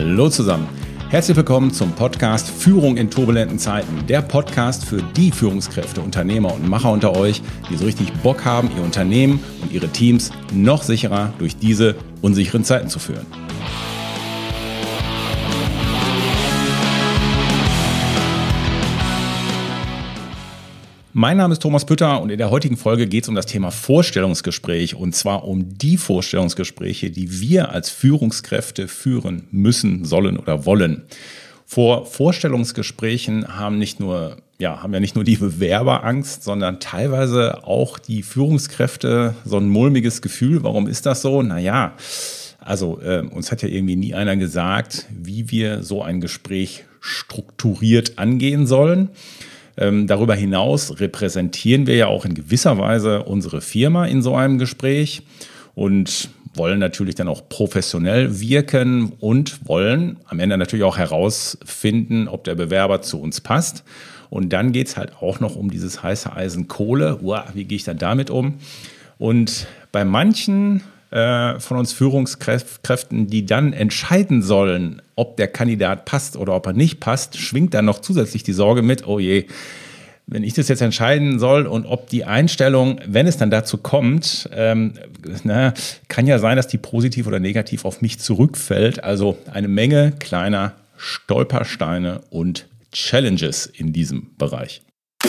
Hallo zusammen. Herzlich willkommen zum Podcast Führung in turbulenten Zeiten. Der Podcast für die Führungskräfte, Unternehmer und Macher unter euch, die so richtig Bock haben, ihr Unternehmen und ihre Teams noch sicherer durch diese unsicheren Zeiten zu führen. Mein Name ist Thomas Pütter und in der heutigen Folge geht es um das Thema Vorstellungsgespräch und zwar um die Vorstellungsgespräche, die wir als Führungskräfte führen müssen, sollen oder wollen. Vor Vorstellungsgesprächen haben ja nicht nur die Bewerber Angst, sondern teilweise auch die Führungskräfte so ein mulmiges Gefühl. Warum ist das so? Uns hat ja irgendwie nie einer gesagt, wie wir so ein Gespräch strukturiert angehen sollen. Darüber hinaus repräsentieren wir ja auch in gewisser Weise unsere Firma in so einem Gespräch und wollen natürlich dann auch professionell wirken und wollen am Ende natürlich auch herausfinden, ob der Bewerber zu uns passt. Und dann geht es halt auch noch um dieses heiße Eisen Kohle. Wie gehe ich dann damit um? Und bei manchen von uns Führungskräften, die dann entscheiden sollen, ob der Kandidat passt oder ob er nicht passt, schwingt dann noch zusätzlich die Sorge mit, oh je, wenn ich das jetzt entscheiden soll und ob die Einstellung, wenn es dann dazu kommt, kann ja sein, dass die positiv oder negativ auf mich zurückfällt. Also eine Menge kleiner Stolpersteine und Challenges in diesem Bereich.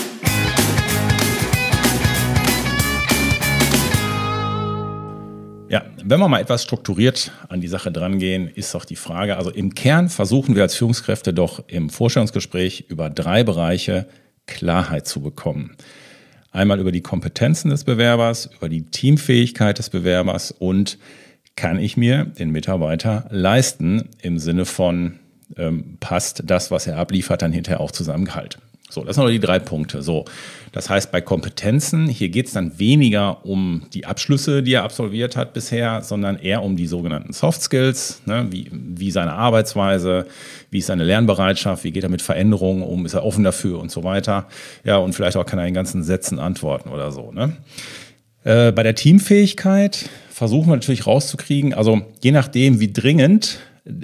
Ja, wenn wir mal etwas strukturiert an die Sache drangehen, ist doch die Frage, also im Kern versuchen wir als Führungskräfte doch im Vorstellungsgespräch über 3 Bereiche Klarheit zu bekommen. Einmal über die Kompetenzen des Bewerbers, über die Teamfähigkeit des Bewerbers und kann ich mir den Mitarbeiter leisten im Sinne von passt das, was er abliefert, dann hinterher auch zu seinem Gehalt. So, das sind nur die 3 Punkte. So, das heißt, bei Kompetenzen, hier geht es dann weniger um die Abschlüsse, die er absolviert hat bisher, sondern eher um die sogenannten Soft Skills, ne? Wie seine Arbeitsweise, wie ist seine Lernbereitschaft, wie geht er mit Veränderungen um, ist er offen dafür und so weiter. Ja, und vielleicht auch kann er in ganzen Sätzen antworten oder so, ne? Bei der Teamfähigkeit versuchen wir natürlich rauszukriegen, also je nachdem, wie dringend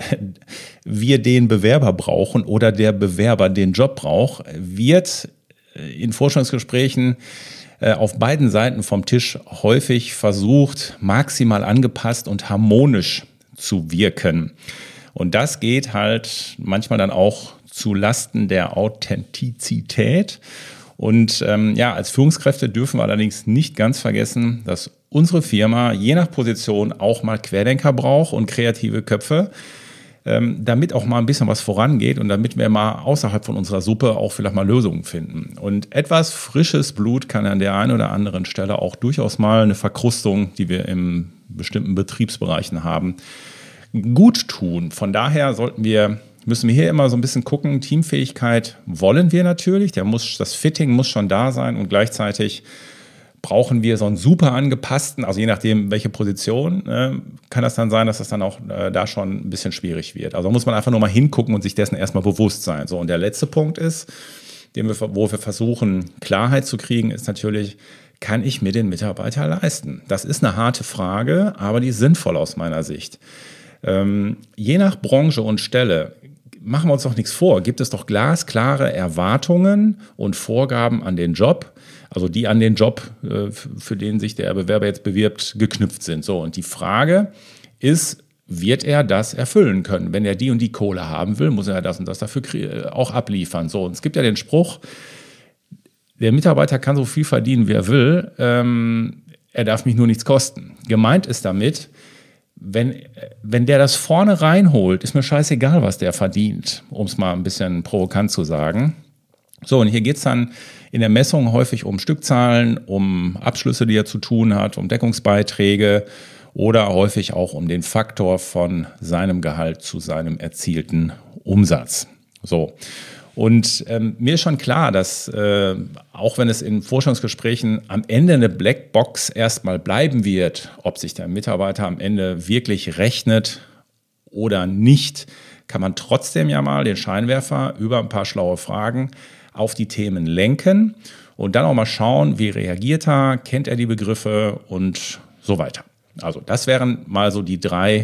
wir den Bewerber brauchen oder der Bewerber den Job braucht, wird in Vorstellungsgesprächen auf beiden Seiten vom Tisch häufig versucht, maximal angepasst und harmonisch zu wirken. Und das geht halt manchmal dann auch zu Lasten der Authentizität. Und als Führungskräfte dürfen wir allerdings nicht ganz vergessen, dass unsere Firma je nach Position auch mal Querdenker braucht und kreative Köpfe, damit auch mal ein bisschen was vorangeht und damit wir mal außerhalb von unserer Suppe auch vielleicht mal Lösungen finden. Und etwas frisches Blut kann an der einen oder anderen Stelle auch durchaus mal eine Verkrustung, die wir in bestimmten Betriebsbereichen haben, gut tun. Von daher müssen wir hier immer so ein bisschen gucken, Teamfähigkeit wollen wir natürlich, das Fitting muss schon da sein und gleichzeitig brauchen wir so einen super angepassten, also je nachdem, welche Position, kann das dann sein, dass das dann auch da schon ein bisschen schwierig wird. Also muss man einfach nur mal hingucken und sich dessen erstmal bewusst sein. So, und der letzte Punkt ist, wo wir versuchen, Klarheit zu kriegen, ist natürlich, kann ich mir den Mitarbeiter leisten? Das ist eine harte Frage, aber die ist sinnvoll aus meiner Sicht. Je nach Branche und Stelle, machen wir uns doch nichts vor, gibt es doch glasklare Erwartungen und Vorgaben an den Job, also die an den Job, für den sich der Bewerber jetzt bewirbt, geknüpft sind. So, und die Frage ist, wird er das erfüllen können? Wenn er die und die Kohle haben will, muss er das und das dafür auch abliefern. So, und es gibt ja den Spruch, der Mitarbeiter kann so viel verdienen, wie er will, er darf mich nur nichts kosten. Gemeint ist damit, wenn der das vorne reinholt, ist mir scheißegal, was der verdient, um es mal ein bisschen provokant zu sagen. So, und hier geht es dann in der Messung häufig um Stückzahlen, um Abschlüsse, die er zu tun hat, um Deckungsbeiträge oder häufig auch um den Faktor von seinem Gehalt zu seinem erzielten Umsatz. So. Und mir ist schon klar, dass auch wenn es in Vorstellungsgesprächen am Ende eine Blackbox erstmal bleiben wird, ob sich der Mitarbeiter am Ende wirklich rechnet oder nicht, kann man trotzdem ja mal den Scheinwerfer über ein paar schlaue Fragen auf die Themen lenken und dann auch mal schauen, wie reagiert er, kennt er die Begriffe und so weiter. Also das wären mal so die 3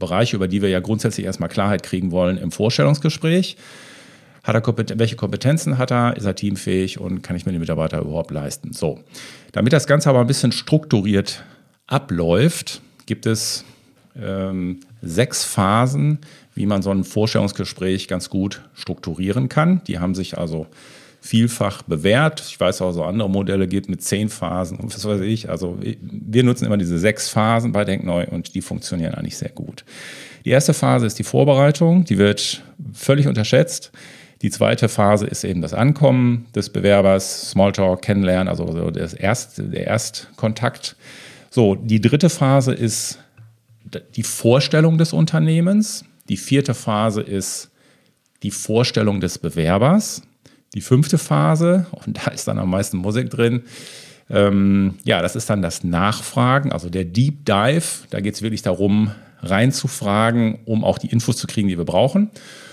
Bereiche, über die wir ja grundsätzlich erstmal Klarheit kriegen wollen im Vorstellungsgespräch. Welche Kompetenzen hat er? Ist er teamfähig und kann ich mir den Mitarbeiter überhaupt leisten? So, damit das Ganze aber ein bisschen strukturiert abläuft, gibt es 6 Phasen, wie man so ein Vorstellungsgespräch ganz gut strukturieren kann. Die haben sich also vielfach bewährt. Ich weiß auch, so andere Modelle gibt mit 10 Phasen und was weiß ich. Also wir nutzen immer diese 6 Phasen bei Denkneu und die funktionieren eigentlich sehr gut. Die erste Phase ist die Vorbereitung. Die wird völlig unterschätzt. Die zweite Phase ist eben das Ankommen des Bewerbers, Smalltalk, Kennenlernen, also der Erstkontakt. So, die dritte Phase ist die Vorstellung des Unternehmens. Die 4. Phase ist die Vorstellung des Bewerbers. Die 5. Phase, und da ist dann am meisten Musik drin, das ist dann das Nachfragen, also der Deep Dive. Da geht es wirklich darum, reinzufragen, um auch die Infos zu kriegen, die wir brauchen.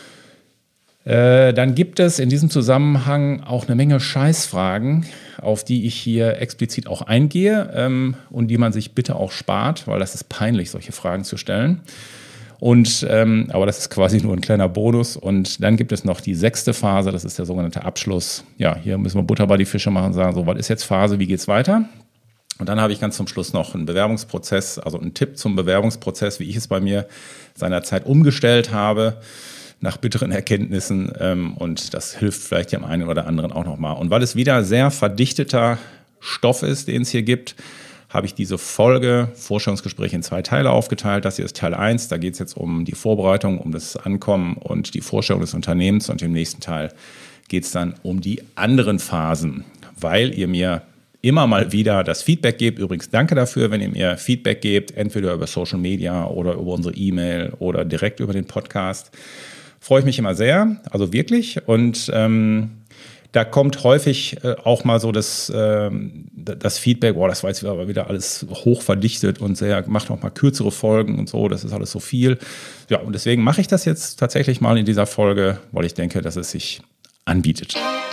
Dann gibt es in diesem Zusammenhang auch eine Menge Scheißfragen, auf die ich hier explizit auch eingehe und die man sich bitte auch spart, weil das ist peinlich, solche Fragen zu stellen. Aber das ist quasi nur ein kleiner Bonus. Und dann gibt es noch die 6. Phase, das ist der sogenannte Abschluss. Ja, hier müssen wir Butter bei die Fische machen und sagen, so, was ist jetzt Phase, wie geht's weiter? Und dann habe ich ganz zum Schluss noch einen Bewerbungsprozess, also einen Tipp zum Bewerbungsprozess, wie ich es bei mir seinerzeit umgestellt habe, nach bitteren Erkenntnissen, und das hilft vielleicht dem einen oder anderen auch nochmal. Und weil es wieder sehr verdichteter Stoff ist, den es hier gibt, habe ich diese Folge Vorstellungsgespräch in 2 Teile aufgeteilt. Das hier ist Teil 1, da geht es jetzt um die Vorbereitung, um das Ankommen und die Vorstellung des Unternehmens, und im nächsten Teil geht es dann um die anderen Phasen, weil ihr mir immer mal wieder das Feedback gebt. Übrigens danke dafür, wenn ihr mir Feedback gebt, entweder über Social Media oder über unsere E-Mail oder direkt über den Podcast. Freue ich mich immer sehr, also wirklich. Und da kommt häufig auch mal so das Feedback, das war jetzt aber wieder alles hoch verdichtet und macht auch mal kürzere Folgen und so, das ist alles so viel. Ja, und deswegen mache ich das jetzt tatsächlich mal in dieser Folge, weil ich denke, dass es sich anbietet.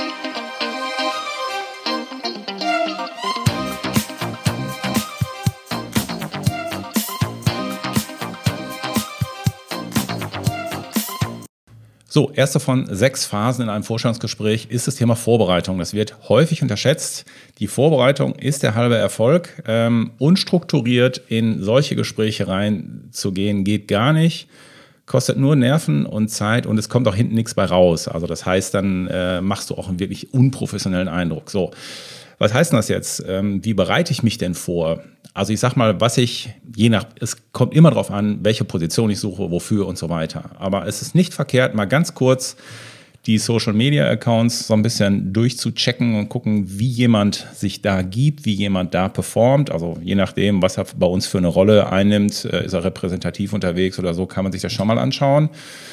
So, erste von 6 Phasen in einem Vorstellungsgespräch ist das Thema Vorbereitung. Das wird häufig unterschätzt. Die Vorbereitung ist der halbe Erfolg. Unstrukturiert in solche Gespräche reinzugehen, geht gar nicht. Kostet nur Nerven und Zeit und es kommt auch hinten nichts bei raus. Also das heißt, dann machst du auch einen wirklich unprofessionellen Eindruck. So, was heißt denn das jetzt? Wie bereite ich mich denn vor? Also ich sag mal, es kommt immer darauf an, welche Position ich suche, wofür und so weiter. Aber es ist nicht verkehrt, mal ganz kurz die Social-Media-Accounts so ein bisschen durchzuchecken und gucken, wie jemand sich da gibt, wie jemand da performt. Also je nachdem, was er bei uns für eine Rolle einnimmt, ist er repräsentativ unterwegs oder so, kann man sich das schon mal anschauen.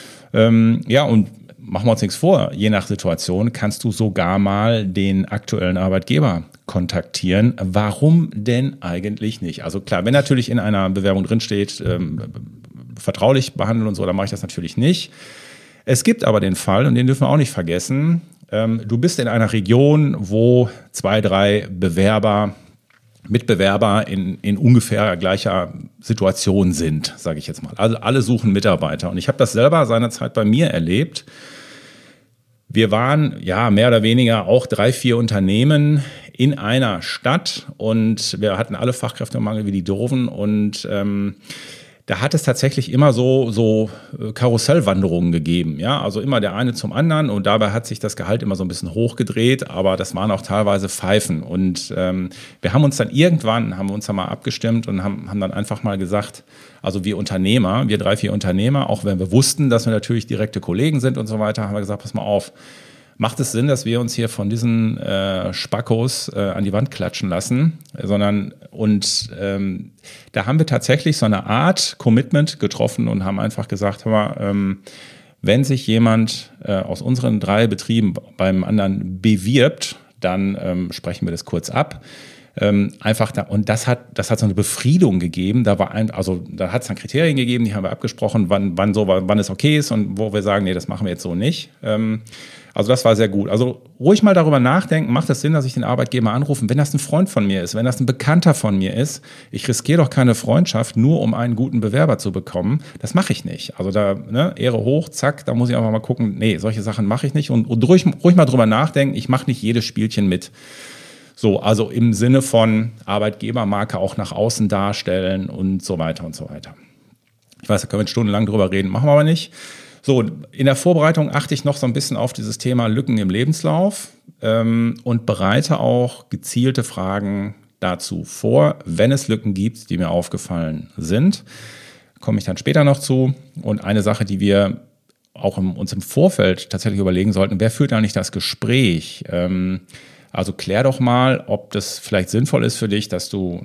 Und machen wir uns nichts vor, je nach Situation kannst du sogar mal den aktuellen Arbeitgeber kontaktieren. Warum denn eigentlich nicht? Also klar, wenn natürlich in einer Bewerbung drinsteht, vertraulich behandeln und so, dann mache ich das natürlich nicht. Es gibt aber den Fall, und den dürfen wir auch nicht vergessen, du bist in einer Region, wo 2, 3 Mitbewerber in ungefähr gleicher Situation sind, sage ich jetzt mal. Also alle suchen Mitarbeiter. Und ich habe das selber seinerzeit bei mir erlebt. Wir waren mehr oder weniger auch 3, 4 Unternehmen in einer Stadt und wir hatten alle Fachkräftemangel wie die Doofen und da hat es tatsächlich immer so Karussellwanderungen gegeben, ja, also immer der eine zum anderen und dabei hat sich das Gehalt immer so ein bisschen hochgedreht, aber das waren auch teilweise Pfeifen und wir haben uns dann mal abgestimmt und haben dann einfach mal gesagt, also wir 3, 4 Unternehmer, auch wenn wir wussten, dass wir natürlich direkte Kollegen sind und so weiter, haben wir gesagt, pass mal auf, macht es Sinn, dass wir uns hier von diesen Spackos an die Wand klatschen lassen, da haben wir tatsächlich so eine Art Commitment getroffen und haben einfach gesagt, wenn sich jemand aus unseren 3 Betrieben beim anderen bewirbt, dann sprechen wir das kurz ab. Einfach da, und das hat so eine Befriedung gegeben. Da hat es dann Kriterien gegeben, die haben wir abgesprochen, wann es okay ist und wo wir sagen, nee, das machen wir jetzt so nicht. Also das war sehr gut. Also ruhig mal darüber nachdenken, macht es Sinn, dass ich den Arbeitgeber anrufe? Wenn das ein Freund von mir ist, wenn das ein Bekannter von mir ist, ich riskiere doch keine Freundschaft, nur um einen guten Bewerber zu bekommen. Das mache ich nicht. Also da, Ehre hoch, zack, da muss ich einfach mal gucken, nee, solche Sachen mache ich nicht. Und ruhig mal drüber nachdenken, ich mache nicht jedes Spielchen mit. So, also im Sinne von Arbeitgebermarke auch nach außen darstellen und so weiter und so weiter. Ich weiß, da können wir stundenlang drüber reden, machen wir aber nicht. So, in der Vorbereitung achte ich noch so ein bisschen auf dieses Thema Lücken im Lebenslauf und bereite auch gezielte Fragen dazu vor, wenn es Lücken gibt, die mir aufgefallen sind. Komme ich dann später noch zu. Und eine Sache, die wir auch uns im Vorfeld tatsächlich überlegen sollten, wer führt eigentlich das Gespräch? Also klär doch mal, ob das vielleicht sinnvoll ist für dich, dass du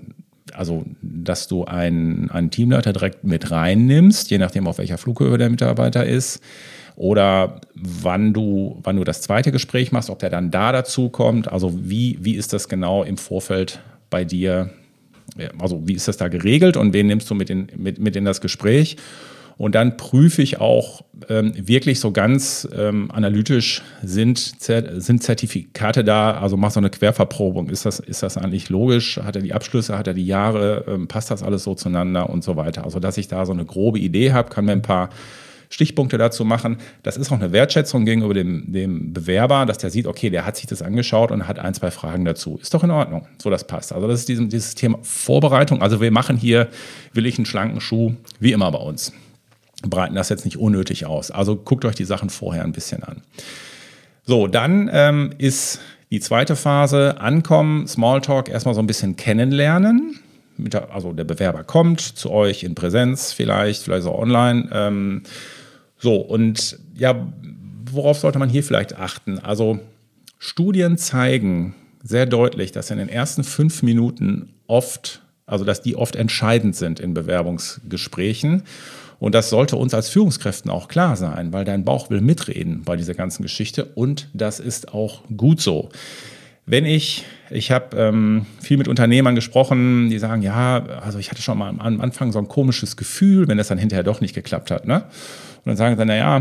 einen Teamleiter direkt mit reinnimmst, je nachdem, auf welcher Flughöhe der Mitarbeiter ist, oder wann du das zweite Gespräch machst, ob der dann dazu kommt. Also wie ist das genau im Vorfeld bei dir? Also wie ist das da geregelt und wen nimmst du mit in das Gespräch? Und dann prüfe ich auch wirklich so ganz analytisch, sind Zertifikate da, also mach so eine Querverprobung. Ist das eigentlich logisch? Hat er die Abschlüsse, hat er die Jahre, passt das alles so zueinander und so weiter? Also dass ich da so eine grobe Idee habe, kann mir ein paar Stichpunkte dazu machen. Das ist auch eine Wertschätzung gegenüber dem Bewerber, dass der sieht, okay, der hat sich das angeschaut und hat 1, 2 Fragen dazu. Ist doch in Ordnung, so das passt. Also das ist dieses Thema Vorbereitung. Also wir machen hier, will ich einen schlanken Schuh, wie immer bei uns. Breiten das jetzt nicht unnötig aus. Also guckt euch die Sachen vorher ein bisschen an. So, dann ist die zweite Phase Ankommen, Smalltalk, erstmal so ein bisschen kennenlernen. Also der Bewerber kommt zu euch in Präsenz vielleicht auch online. So, und ja, worauf sollte man hier vielleicht achten? Also Studien zeigen sehr deutlich, dass in den ersten 5 Minuten dass die oft entscheidend sind in Bewerbungsgesprächen. Und das sollte uns als Führungskräften auch klar sein, weil dein Bauch will mitreden bei dieser ganzen Geschichte und das ist auch gut so. Ich habe viel mit Unternehmern gesprochen, die sagen, ja, also ich hatte schon mal am Anfang so ein komisches Gefühl, wenn das dann hinterher doch nicht geklappt hat. Ne? Und dann sagen sie, naja,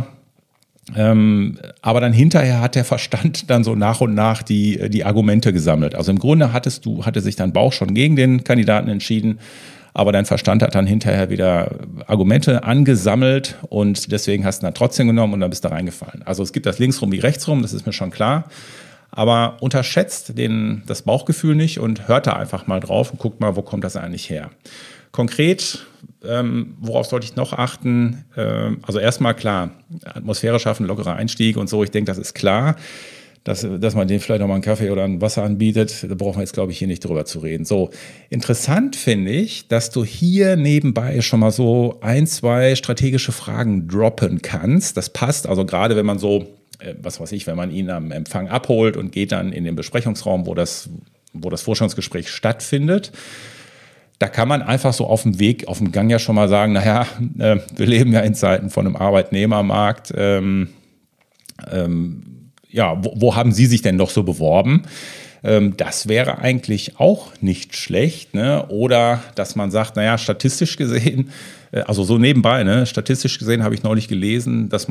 aber dann hinterher hat der Verstand dann so nach und nach die Argumente gesammelt. Also im Grunde hatte sich dein Bauch schon gegen den Kandidaten entschieden, aber dein Verstand hat dann hinterher wieder Argumente angesammelt und deswegen hast du ihn dann trotzdem genommen und dann bist du reingefallen. Also es gibt das linksrum wie rechtsrum, das ist mir schon klar. Aber unterschätzt das Bauchgefühl nicht und hört da einfach mal drauf und guckt mal, wo kommt das eigentlich her. Konkret, worauf sollte ich noch achten? Also erstmal klar, Atmosphäre schaffen, lockerer Einstieg und so, ich denke, das ist klar. Dass man denen vielleicht noch mal einen Kaffee oder ein Wasser anbietet, da brauchen wir jetzt, glaube ich, hier nicht drüber zu reden. So, interessant finde ich, dass du hier nebenbei schon mal so 1, 2 strategische Fragen droppen kannst. Das passt, also gerade wenn man so, wenn man ihn am Empfang abholt und geht dann in den Besprechungsraum, wo das Vorstellungsgespräch stattfindet. Da kann man einfach so auf dem Gang ja schon mal sagen, naja, wir leben ja in Zeiten von einem Arbeitnehmermarkt, wo haben Sie sich denn noch so beworben? Das wäre eigentlich auch nicht schlecht, ne? Oder dass man sagt, naja, statistisch gesehen, also so nebenbei, ne? Statistisch gesehen habe ich neulich gelesen, dass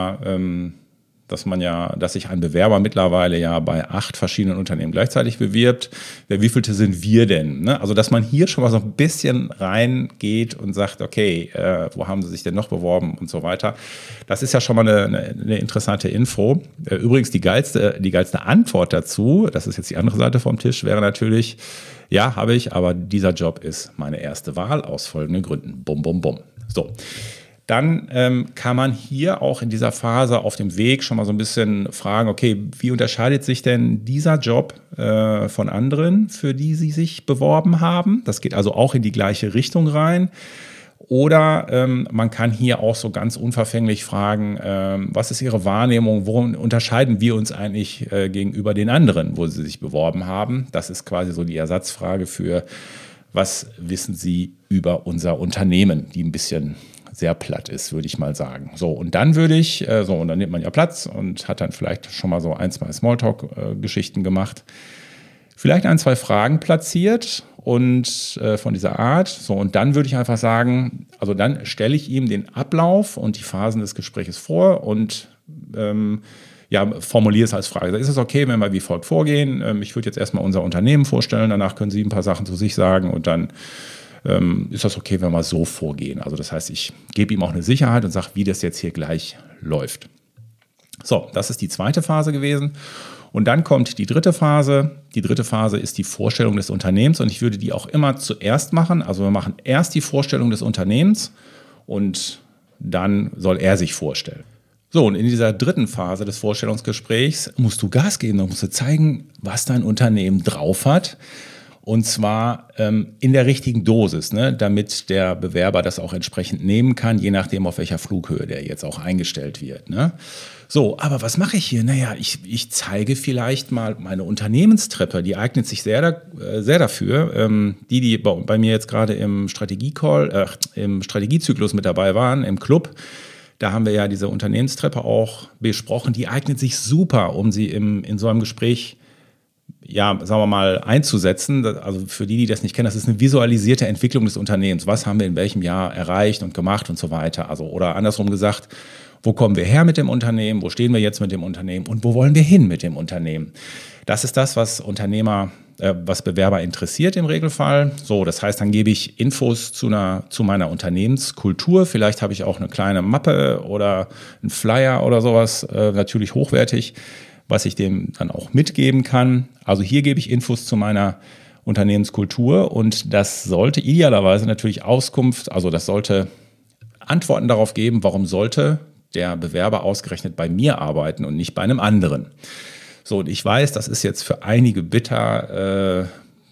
sich ein Bewerber mittlerweile ja bei 8 verschiedenen Unternehmen gleichzeitig bewirbt. Wievielte sind wir denn? Ne? Also, dass man hier schon mal so ein bisschen reingeht und sagt, okay, wo haben Sie sich denn noch beworben und so weiter. Das ist ja schon mal eine interessante Info. Übrigens, die geilste Antwort dazu, das ist jetzt die andere Seite vom Tisch, wäre natürlich, ja, habe ich, aber dieser Job ist meine erste Wahl aus folgenden Gründen. Bum, bum, bum. So. Dann kann man hier auch in dieser Phase auf dem Weg schon mal so ein bisschen fragen, okay, wie unterscheidet sich denn dieser Job von anderen, für die Sie sich beworben haben? Das geht also auch in die gleiche Richtung rein. Oder man kann hier auch so ganz unverfänglich fragen, was ist Ihre Wahrnehmung, worin unterscheiden wir uns eigentlich gegenüber den anderen, wo Sie sich beworben haben? Das ist quasi so die Ersatzfrage für, was wissen Sie über unser Unternehmen, die ein bisschen sehr platt ist, würde ich mal sagen. So, und dann und dann nimmt man ja Platz und hat dann vielleicht schon mal so 1, 2 Smalltalk-Geschichten gemacht. vielleicht 1, 2 Fragen platziert und von dieser Art. So, und dann würde ich einfach sagen, also dann stelle ich ihm den Ablauf und die Phasen des Gesprächs vor und formuliere es als Frage. Ist es okay, wenn wir wie folgt vorgehen? Ich würde jetzt erstmal unser Unternehmen vorstellen, danach können Sie ein paar Sachen zu sich sagen und dann ist das okay, wenn wir so vorgehen. Also das heißt, ich gebe ihm auch eine Sicherheit und sage, wie das jetzt hier gleich läuft. So, das ist die zweite Phase gewesen. Und dann kommt die dritte Phase. Die dritte Phase ist die Vorstellung des Unternehmens und ich würde die auch immer zuerst machen. Also wir machen erst die Vorstellung des Unternehmens und dann soll er sich vorstellen. So, und in dieser dritten Phase des Vorstellungsgesprächs musst du Gas geben, du musst zeigen, was dein Unternehmen drauf hat. Und zwar in der richtigen Dosis, ne, damit der Bewerber das auch entsprechend nehmen kann, je nachdem, auf welcher Flughöhe der jetzt auch eingestellt wird. Ne? So, aber was mache ich hier? Naja, ich zeige vielleicht mal meine Unternehmenstreppe, die eignet sich sehr dafür. Die bei mir jetzt gerade im Strategiezyklus mit dabei waren, im Club, da haben wir ja diese Unternehmenstreppe auch besprochen, die eignet sich super, um sie in so einem Gespräch sagen wir mal, einzusetzen. Also für die das nicht kennen, das ist eine visualisierte Entwicklung des Unternehmens. Was haben wir in welchem Jahr erreicht und gemacht und so weiter. Also, oder andersrum gesagt, wo kommen wir her mit dem Unternehmen, wo stehen wir jetzt mit dem Unternehmen und wo wollen wir hin mit dem Unternehmen. Das ist das, was was Bewerber interessiert im Regelfall. So, das heißt, dann gebe ich Infos zu meiner Unternehmenskultur. Vielleicht habe ich auch eine kleine Mappe oder einen Flyer oder sowas, natürlich hochwertig, was ich dem dann auch mitgeben kann. Also hier gebe ich Infos zu meiner Unternehmenskultur und das sollte idealerweise natürlich das sollte Antworten darauf geben, warum sollte der Bewerber ausgerechnet bei mir arbeiten und nicht bei einem anderen. So, und ich weiß, das ist jetzt für einige bitter,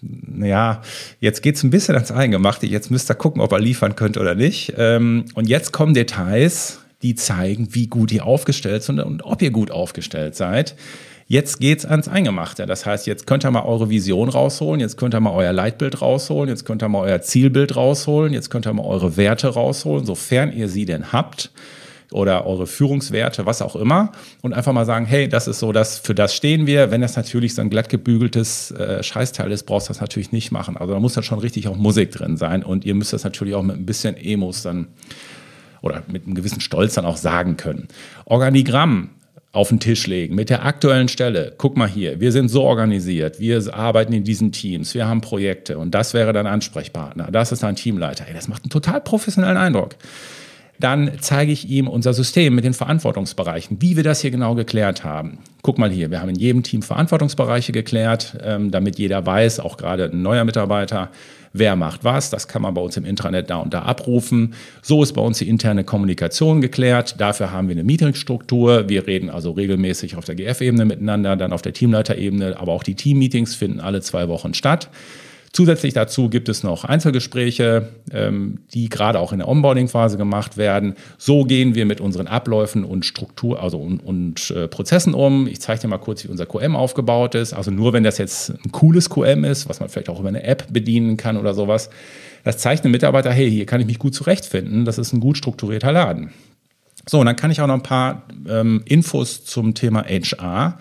jetzt geht es ein bisschen ans Eingemachte, jetzt müsst ihr gucken, ob er liefern könnt oder nicht. Und jetzt kommen Details, die zeigen, wie gut ihr aufgestellt seid und ob ihr gut aufgestellt seid. Jetzt geht's ans Eingemachte. Das heißt, jetzt könnt ihr mal eure Vision rausholen, jetzt könnt ihr mal euer Leitbild rausholen, jetzt könnt ihr mal euer Zielbild rausholen, jetzt könnt ihr mal eure Werte rausholen, sofern ihr sie denn habt oder eure Führungswerte, was auch immer und einfach mal sagen, hey, das ist so, für das stehen wir. Wenn das natürlich so ein glatt gebügeltes Scheißteil ist, brauchst du das natürlich nicht machen. Also da muss da schon richtig auch Musik drin sein und ihr müsst das natürlich auch mit ein bisschen Emos dann oder mit einem gewissen Stolz dann auch sagen können. Organigramm auf den Tisch legen mit der aktuellen Stelle. Guck mal hier, wir sind so organisiert, wir arbeiten in diesen Teams, wir haben Projekte und das wäre dein Ansprechpartner, das ist dein Teamleiter. Hey, das macht einen total professionellen Eindruck. Dann zeige ich ihm unser System mit den Verantwortungsbereichen, wie wir das hier genau geklärt haben. Guck mal hier, wir haben in jedem Team Verantwortungsbereiche geklärt, damit jeder weiß, auch gerade ein neuer Mitarbeiter, wer macht was. Das kann man bei uns im Intranet da und da abrufen. So ist bei uns die interne Kommunikation geklärt. Dafür haben wir eine Meetingstruktur. Wir reden also regelmäßig auf der GF-Ebene miteinander, dann auf der Teamleiterebene, aber auch die Teammeetings finden alle 2 Wochen statt. Zusätzlich dazu gibt es noch Einzelgespräche, die gerade auch in der Onboarding-Phase gemacht werden. So gehen wir mit unseren Abläufen und Struktur, und Prozessen um. Ich zeige dir mal kurz, wie unser QM aufgebaut ist. Also nur wenn das jetzt ein cooles QM ist, was man vielleicht auch über eine App bedienen kann oder sowas, das zeigt einem Mitarbeiter, hey, hier kann ich mich gut zurechtfinden. Das ist ein gut strukturierter Laden. So, und dann kann ich auch noch ein paar Infos zum Thema HR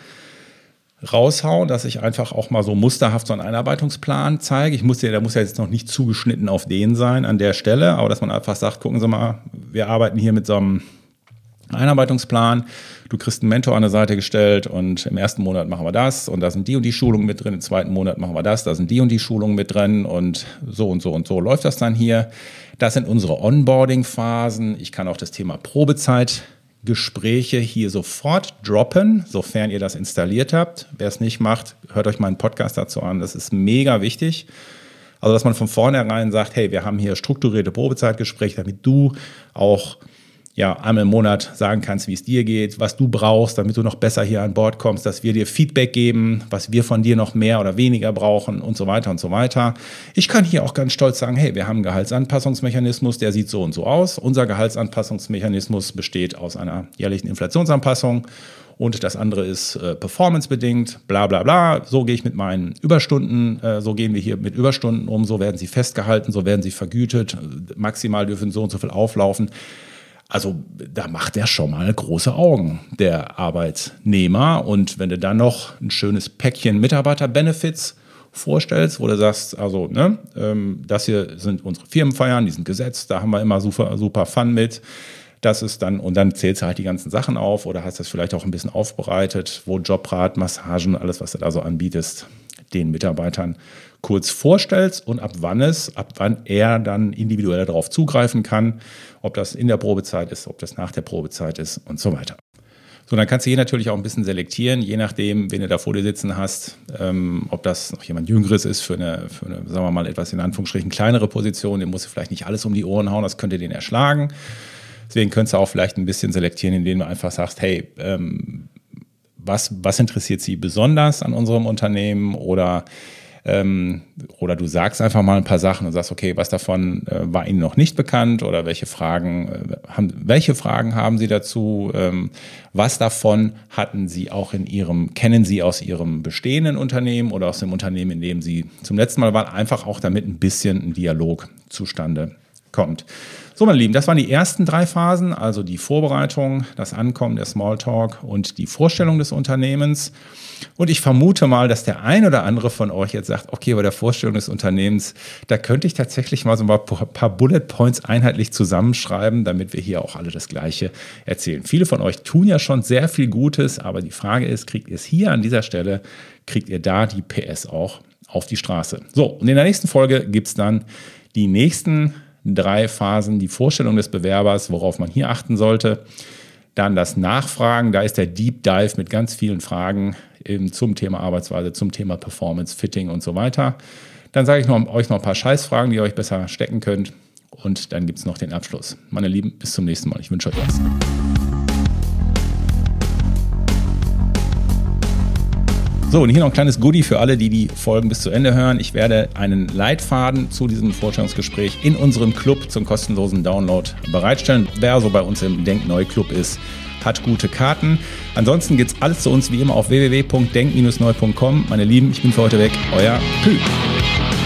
raushauen, dass ich einfach auch mal so musterhaft so einen Einarbeitungsplan zeige. Der muss ja jetzt noch nicht zugeschnitten auf den sein an der Stelle, aber dass man einfach sagt, gucken Sie mal, wir arbeiten hier mit so einem Einarbeitungsplan. Du kriegst einen Mentor an der Seite gestellt und im ersten Monat machen wir das und da sind die und die Schulungen mit drin, im zweiten Monat machen wir das, da sind die und die Schulungen mit drin und so und so und so läuft das dann hier. Das sind unsere Onboarding-Phasen. Ich kann auch das Thema Probezeitgespräche hier sofort droppen, sofern ihr das installiert habt. Wer es nicht macht, hört euch meinen Podcast dazu an. Das ist mega wichtig. Also, dass man von vornherein sagt, hey, wir haben hier strukturierte Probezeitgespräche, damit du auch einmal im Monat sagen kannst, wie es dir geht, was du brauchst, damit du noch besser hier an Bord kommst, dass wir dir Feedback geben, was wir von dir noch mehr oder weniger brauchen und so weiter und so weiter. Ich kann hier auch ganz stolz sagen, hey, wir haben einen Gehaltsanpassungsmechanismus, der sieht so und so aus. Unser Gehaltsanpassungsmechanismus besteht aus einer jährlichen Inflationsanpassung und das andere ist performancebedingt, bla bla bla. So gehe ich mit meinen Überstunden, so gehen wir hier mit Überstunden um, so werden sie festgehalten, so werden sie vergütet, maximal dürfen so und so viel auflaufen. Also da macht der schon mal große Augen, der Arbeitnehmer. Und wenn du dann noch ein schönes Päckchen Mitarbeiter-Benefits vorstellst, wo du sagst, also, das hier sind unsere Firmenfeiern, die sind gesetzt, da haben wir immer super Fun mit. Das ist dann, und dann zählst du halt die ganzen Sachen auf oder hast das vielleicht auch ein bisschen aufbereitet, wo Jobrat, Massagen, alles, was du da so anbietest, den Mitarbeitern kurz vorstellst und ab wann er dann individuell darauf zugreifen kann, ob das in der Probezeit ist, ob das nach der Probezeit ist und so weiter. So, dann kannst du hier natürlich auch ein bisschen selektieren, je nachdem, wen du da vor dir sitzen hast, ob das noch jemand Jüngeres ist für eine, sagen wir mal, etwas in Anführungsstrichen kleinere Position, dem musst du vielleicht nicht alles um die Ohren hauen, das könnte den erschlagen. Deswegen könntest du auch vielleicht ein bisschen selektieren, indem du einfach sagst, hey, was interessiert Sie besonders an unserem Unternehmen oder du sagst einfach mal ein paar Sachen und sagst, okay, was davon war Ihnen noch nicht bekannt oder welche Fragen haben Sie dazu? Was davon kennen Sie aus Ihrem bestehenden Unternehmen oder aus dem Unternehmen, in dem Sie zum letzten Mal waren? Einfach auch damit ein bisschen ein Dialog zustande kommt. So, meine Lieben, das waren die ersten 3 Phasen, also die Vorbereitung, das Ankommen, der Smalltalk und die Vorstellung des Unternehmens. Und ich vermute mal, dass der ein oder andere von euch jetzt sagt, okay, bei der Vorstellung des Unternehmens, da könnte ich tatsächlich mal so ein paar Bullet Points einheitlich zusammenschreiben, damit wir hier auch alle das Gleiche erzählen. Viele von euch tun ja schon sehr viel Gutes, aber die Frage ist, kriegt ihr es hier an dieser Stelle, kriegt ihr da die PS auch auf die Straße? So, und in der nächsten Folge gibt es dann die nächsten 3 Phasen, die Vorstellung des Bewerbers, worauf man hier achten sollte. Dann das Nachfragen, da ist der Deep Dive mit ganz vielen Fragen zum Thema Arbeitsweise, zum Thema Performance, Fitting und so weiter. Dann sage ich euch noch ein paar Scheißfragen, die ihr euch besser stecken könnt. Und dann gibt es noch den Abschluss. Meine Lieben, bis zum nächsten Mal. Ich wünsche euch was. So, und hier noch ein kleines Goodie für alle, die die Folgen bis zu Ende hören. Ich werde einen Leitfaden zu diesem Vorstellungsgespräch in unserem Club zum kostenlosen Download bereitstellen. Wer also bei uns im Denk-Neu-Club ist, hat gute Karten. Ansonsten gibt's alles zu uns wie immer auf www.denk-neu.com. Meine Lieben, ich bin für heute weg. Euer Pü.